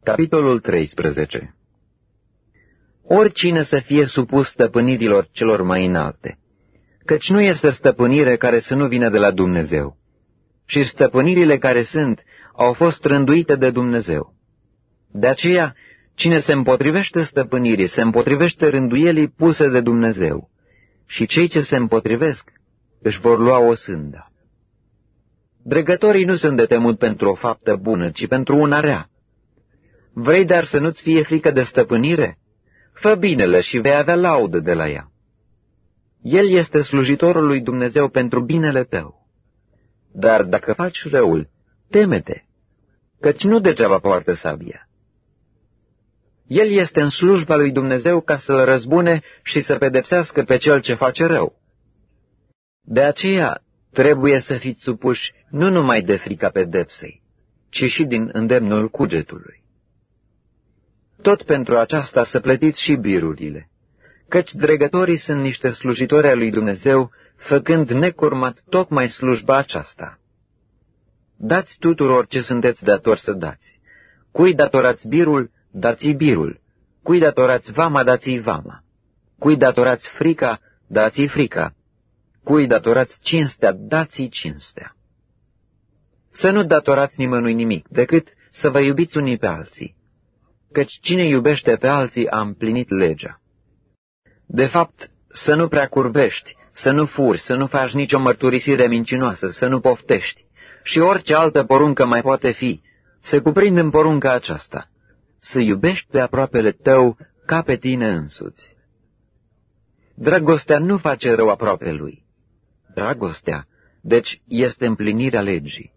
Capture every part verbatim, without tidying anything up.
Capitolul treisprezece. Oricine să fie supus stăpânirilor celor mai înalte, căci nu este stăpânire care să nu vină de la Dumnezeu, și stăpânirile care sunt au fost rânduite de Dumnezeu. De aceea, cine se împotrivește stăpânirii, se împotrivește rânduielii puse de Dumnezeu, și cei ce se împotrivesc își vor lua o sândă. Dregătorii nu sunt de temut pentru o faptă bună, ci pentru una rea. Vrei dar să nu-ți fie frică de stăpânire? Fă binele și vei avea laudă de la ea. El este slujitorul lui Dumnezeu pentru binele tău. Dar dacă faci răul, teme-te, căci nu degeaba poartă sabia. El este în slujba lui Dumnezeu ca să-l răzbune și să pedepsească pe cel ce face rău. De aceea trebuie să fiți supuși nu numai de frica pedepsei, ci și din îndemnul cugetului. Tot pentru aceasta să plătiți și birurile, căci dregătorii sunt niște slujitori ai lui Dumnezeu, făcând necurmat tocmai slujba aceasta. Dați tuturor ce sunteți datori să dați. Cui datorați birul, dați-i birul. Cui datorați vama, dați-i vama. Cui datorați frica, dați-i frica. Cui datorați cinstea, dați-i cinstea. Să nu datorați nimănui nimic, decât să vă iubiți unii pe alții, căci cine iubește pe alții a împlinit legea. De fapt, să nu prea curvești, să nu furi, să nu faci nicio mărturisire mincinoasă, să nu poftești, și orice altă poruncă mai poate fi, se cuprinde în porunca aceasta, să iubești pe aproapele tău ca pe tine însuți. Dragostea nu face rău aproape lui. Dragostea, deci, este împlinirea legii.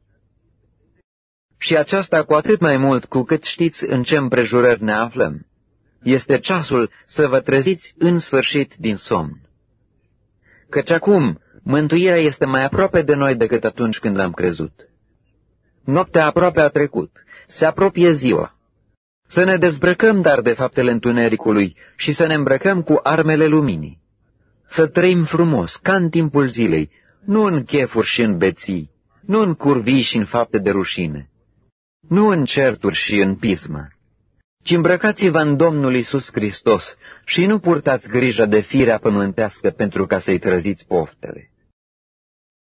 Și aceasta cu atât mai mult cu cât știți în ce împrejurări ne aflăm. Este ceasul să vă treziți în sfârșit din somn. Căci acum mântuirea este mai aproape de noi decât atunci când l-am crezut. Noaptea aproape a trecut, se apropie ziua. Să ne dezbrăcăm dar de faptele întunericului și să ne îmbrăcăm cu armele luminii. Să trăim frumos, ca în timpul zilei, nu în chefuri și în beții, nu în curvii și în fapte de rușine, nu în certuri și în pismă, ci îmbrăcați-vă în Domnul Iisus Hristos și nu purtați grijă de firea pământească pentru ca să-i trăziți poftele.